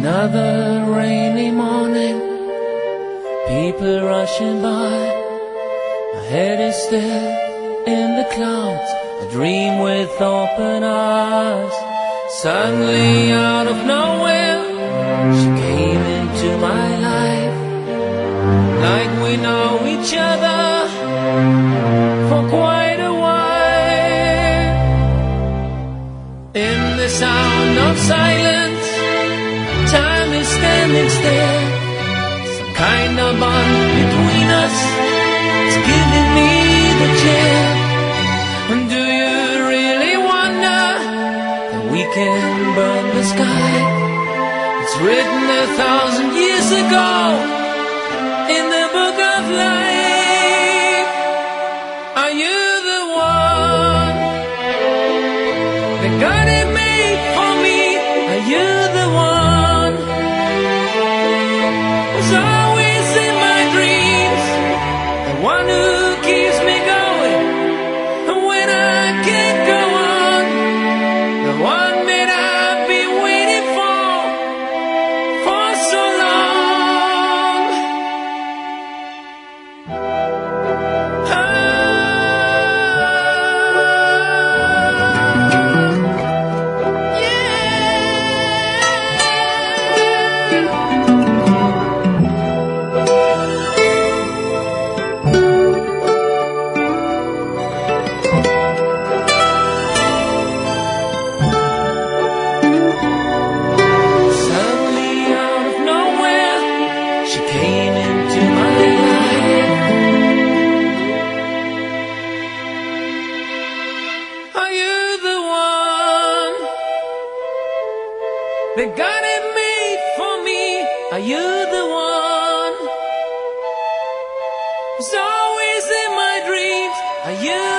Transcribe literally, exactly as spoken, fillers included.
Another rainy morning, people rushing by. My head is still in the clouds, I dream with open eyes. Suddenly out of nowhere, she came into my life. Like we know each other for quite a while. In the sound of silence, time is standing still. Some kind of bond between us is giving me the chill. And do you really wonder that we can burn the sky? It's written a thousand years ago in the book of life. Are you the one that got it made for me? Are you the one who's always in my dreams? The one who keeps me going and when I can't go on. The one that I've been waiting for for so long. Suddenly out of nowhere, she came into my life. Are you the one that got it made for me? Are you the one who's always in my dreams? Are you